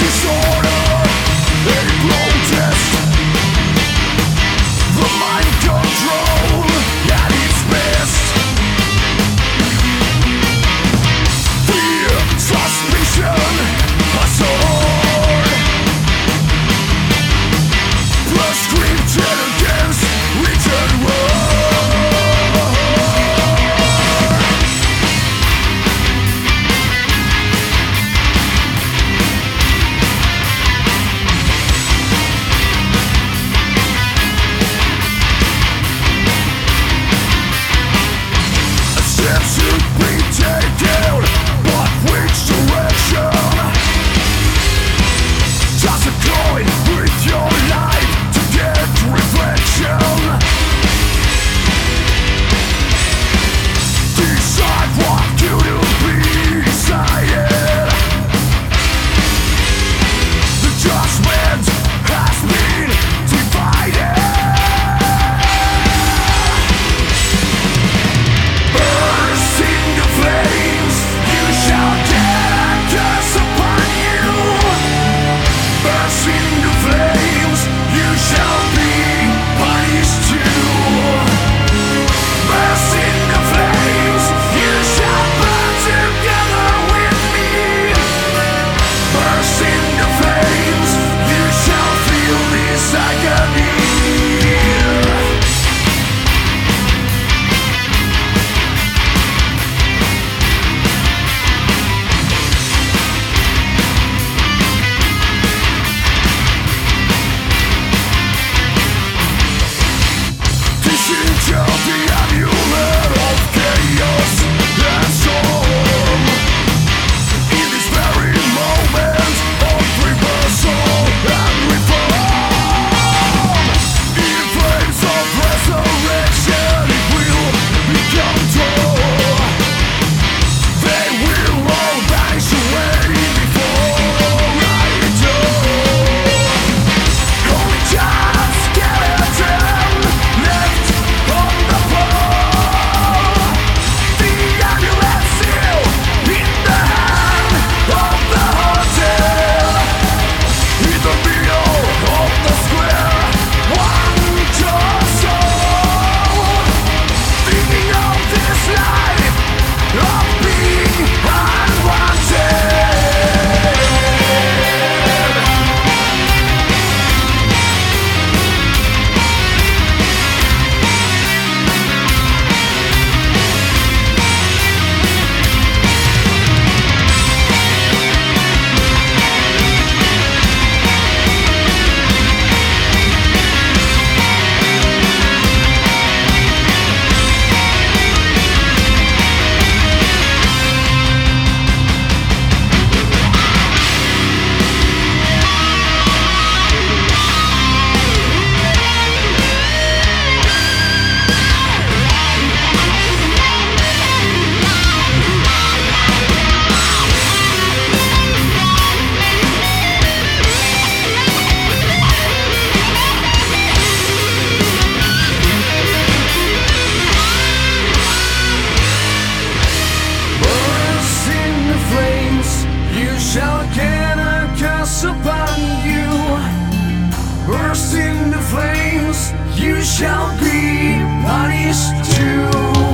shall be punished too.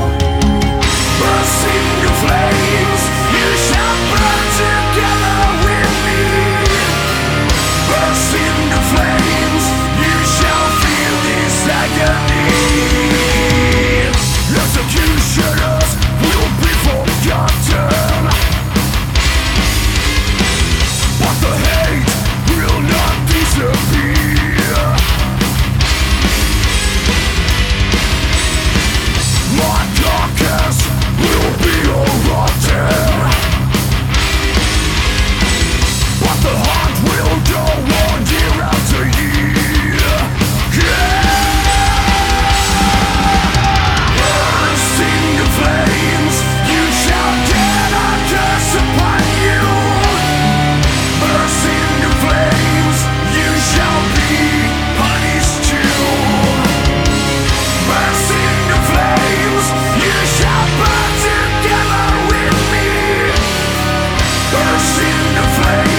Burst into flames, you shall burn together with me. Burst into flames, you shall feel this agony. Executioners will be forgotten, but the hate will not disappear. My carcass will be all rotten, but the hunt will go on year after year. Burst into flames, you shall get a curse upon you. Burst into flames, you shall be punished too. Burst into flames, you shall burn together with me. Burst into flames.